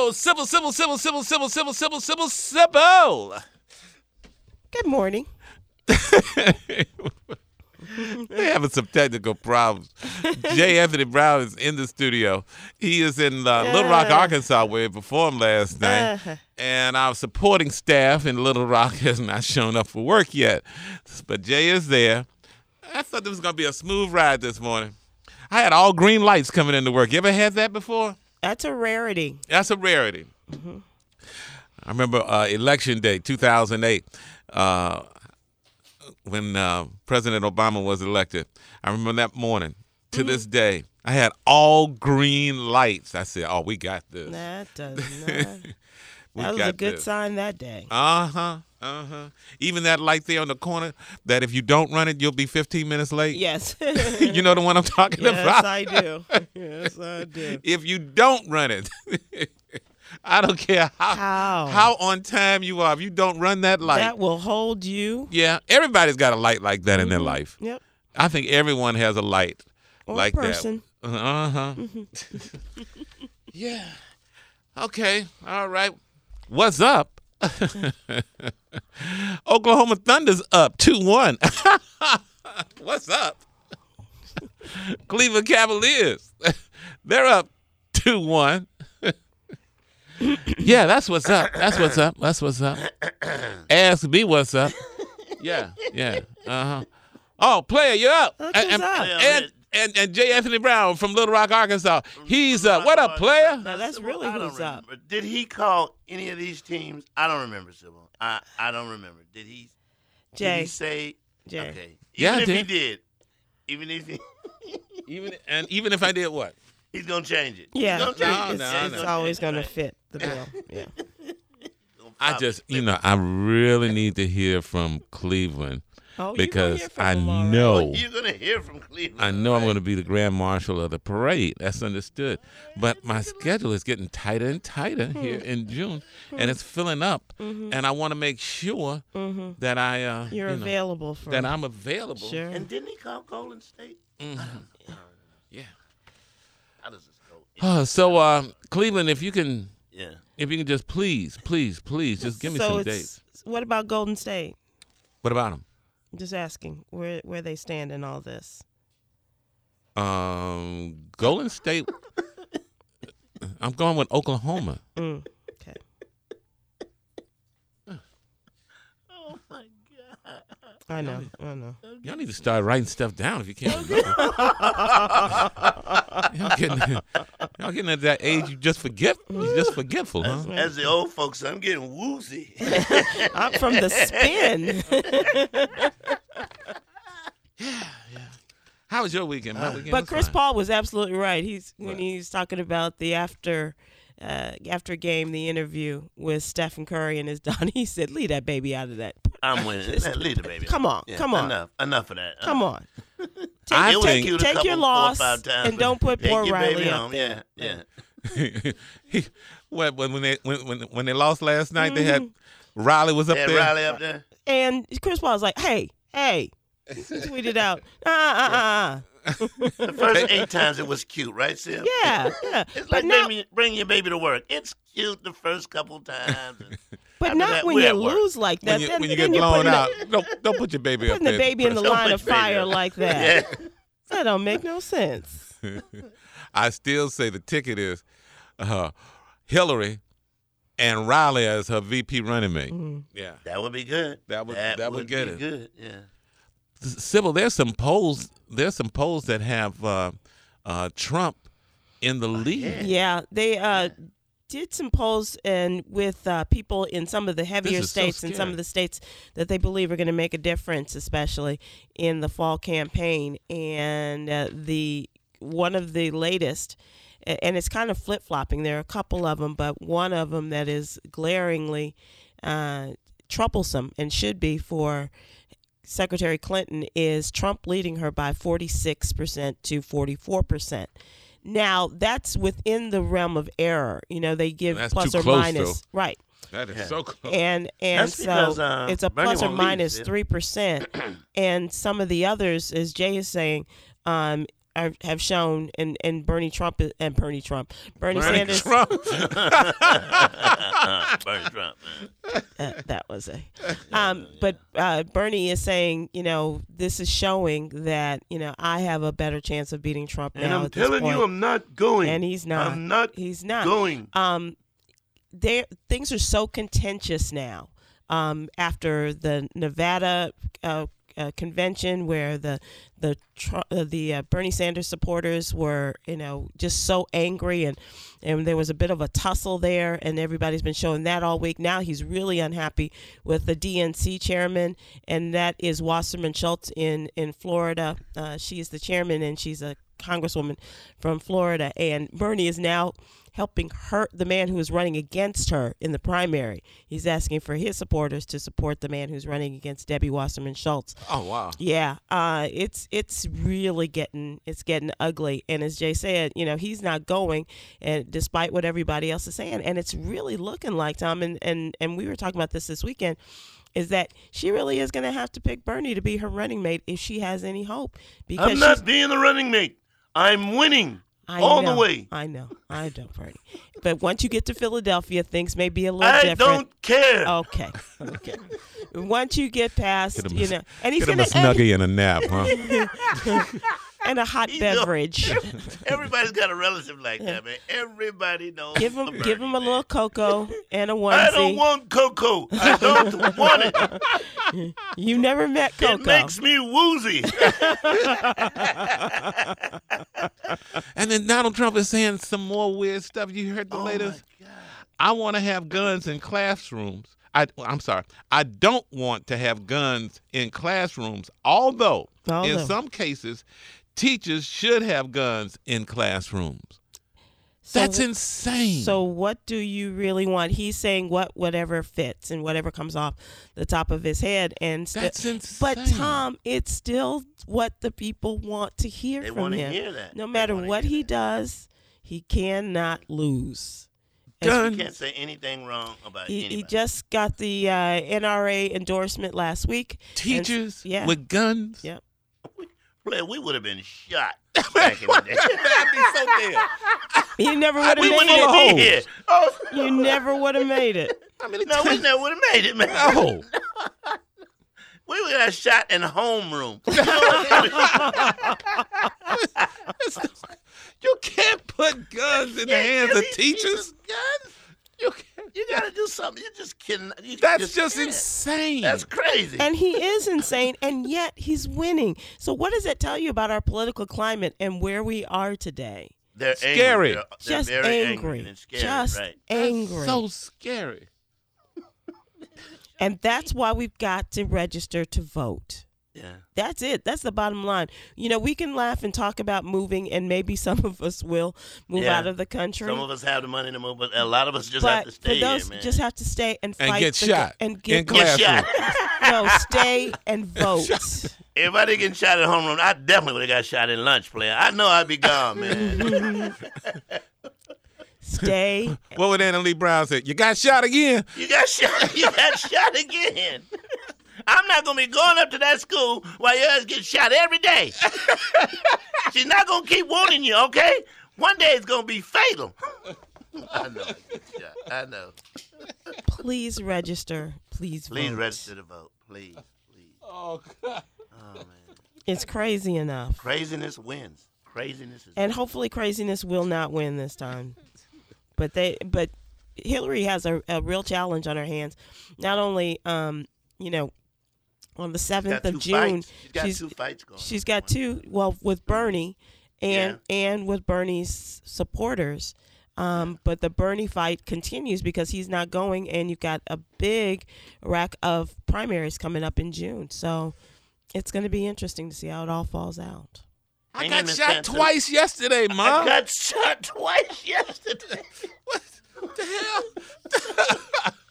Sybil. Good morning. They're having some technical problems. J. Anthony Brown is in the studio. He is in Little Rock, Arkansas, where he performed last night. And our supporting staff in Little Rock has not shown up for work yet. But Jay is there. I thought this was going to be a smooth ride this morning. I had all green lights coming into work. You ever had that before? That's a rarity. That's a rarity. Mm-hmm. I remember Election Day, 2008. When President Obama was elected. I remember that morning. To this day, I had all green lights. I said, we got this. That does not. That was a good sign that day. Even that light there on the corner, that if you don't run it, you'll be 15 minutes late. Yes. You know the one I'm talking about? Yes, I do. Yes, I do. If you don't run it, I don't care how on time you are. If you don't run that light. That will hold you. Yeah. Everybody's got a light like that in their life. Yep. I think everyone has a light like person. that. Yeah. Okay. All right. What's up? Oklahoma Thunder's up 2-1. What's up? Cleveland Cavaliers. They're up 2-1. Yeah, that's what's up. That's what's up. That's what's up. Ask me what's up. Yeah. Oh, player, you're up. And J. Anthony Brown from Little Rock, Arkansas. He's up. What up, player? No, that's really who's up. Did he call any of these teams? I don't remember, Sybil. I don't remember. Did he? Jay. Did he say? Jay. Okay. Yeah, Even if he did. Even if I did what? He's gonna change it. Yeah. It's It's always going to fit the bill. Yeah. I really need to hear from Cleveland. Because I know. know you're going to hear from Cleveland. I know I'm going to be the grand marshal of the parade. That's understood. But my schedule is getting tighter and tighter here in June, and it's filling up. And I want to make sure that You're available for that I'm available. Sure. And didn't he call Golden State? Yeah. How does this go? So Cleveland, if you can Yeah. just please, just give me some dates. What about Golden State? What about them? Just asking where they stand in all this. Golden State. I'm going with Oklahoma. Okay. Oh my God. I know. Y'all need to start writing stuff down if you can't remember. Y'all getting at that age you're just forgetful, huh? As the old folks, I'm getting woozy. I'm from the spin. Yeah. How was your weekend? My weekend But was Chris fine. Paul was absolutely right. When he's talking about the after game, the interview with Stephen Curry and his daughter, he said, "Leave that baby out of that." I'm winning. Leave the baby. Come on. Enough of that. Come on. Take your loss and don't put poor Riley up there. Yeah. When they lost last night, they had Riley was up there. Riley up there. And Chris Paul was like, hey. He tweeted out, The first 8 times it was cute, right, Sim? Yeah. It's like bring your baby to work. It's cute the first couple times. But not when you lose like that. When you get blown out, don't put your baby up there. Putting the baby in the line of fire like that. Yeah. That don't make no sense. I still say the ticket is Hillary and Riley as her VP running mate. Mm-hmm. Yeah. That would be good. That would get it. Good, yeah. Sybil, there's some polls that have Trump in the lead. Yeah, they did some polls and with people in some of the heavier states and some of the states that they believe are going to make a difference, especially in the fall campaign. And one of the latest, and it's kind of flip-flopping. There are a couple of them, but one of them that is glaringly troublesome and should be for Secretary Clinton is Trump leading her by 46% to 44%. Now, that's within the realm of error. They give plus or minus. Though. Right. That is so close. And that's so because, it's a plus or minus 3%. And some of the others, as Jay is saying, have shown, and Bernie Sanders. Bernie Trump. Bernie Trump. That was but Bernie is saying, this is showing that I have a better chance of beating Trump and now. I'm at this telling point. you, I'm not going. And he's not. I'm not. He's not going. Things are so contentious now. After the Nevada convention, where the Bernie Sanders supporters were, just so angry, and there was a bit of a tussle there, and everybody's been showing that all week. Now he's really unhappy with the DNC chairman, and that is Wasserman Schultz in Florida. She is the chairman, and she's a congresswoman from Florida, and Bernie is now helping the man who is running against her in the primary. He's asking for his supporters to support the man who's running against Debbie Wasserman Schultz. Oh, wow. Yeah, it's really getting ugly. And as Jay said, he's not going, and despite what everybody else is saying, and it's really looking like, Tom, and we were talking about this weekend, is that she really is going to have to pick Bernie to be her running mate if she has any hope. Because I'm not being the running mate. I'm winning. The way. I know, Bernie. But once you get to Philadelphia, things may be a little different. I don't care. Okay. Once you get past, and he's get going him a snuggie and a nap, huh? And a hot beverage. Everybody's got a relative like that, man. Everybody knows. Give him a little cocoa and a onesie. I don't want cocoa. I don't want it. You never met cocoa. It makes me woozy. And then Donald Trump is saying some more weird stuff. You heard the latest? My God. I want to have guns in classrooms. I'm sorry. I don't want to have guns in classrooms, although in some cases, teachers should have guns in classrooms. That's insane. So what do you really want? He's saying whatever fits and whatever comes off the top of his head. That's insane. But, Tom, it's still what the people want to hear They from want him. to hear that. No matter what he does, he cannot lose. You can't say anything wrong about anybody. He just got the NRA endorsement last week. Teachers with guns? Yep. We would have been shot back in the day. That'd be so dead. You never would have We made wouldn't even it. be here. Oh, You never would have made it. we never would have made it, man. No. We would have shot in homeroom. You can't put guns in the hands of teachers. Guns? You got to do something. You're just kidding. That's just insane. That's crazy. And he is insane, and yet he's winning. So what does that tell you about our political climate and where we are today? They're scary. Angry. They're Just very angry. and scary, Just right? angry. So scary. And that's why we've got to register to vote. Yeah. That's it. That's the bottom line. We can laugh and talk about moving, and maybe some of us will move out of the country. Some of us have the money to move, but a lot of us just have to stay for those here, man. just have to stay and fight. And get shot. And get classroom. No, stay and vote. If I didn't get shot at homeroom, I definitely would have got shot in lunch, player. I know I'd be gone, man. Stay. What would Anna Lee Brown say? You got shot again? You got shot. You got shot again. I'm not going to be going up to that school while your ass gets shot every day. She's not going to keep warning you, okay? One day it's going to be fatal. I know. I know. Please register. Please vote. Please register to vote. Please. Oh, God. Oh, man. It's crazy enough. Craziness wins. Craziness is And hopefully craziness will not win this time. But Hillary has a real challenge on her hands. Not only, on the 7th of June, she's got two fights going. She's got two. Well, with Bernie, and with Bernie's supporters. But the Bernie fight continues because he's not going, and you've got a big rack of primaries coming up in June. So it's going to be interesting to see how it all falls out. I got shot twice yesterday, Mom. I got shot twice yesterday. What the hell?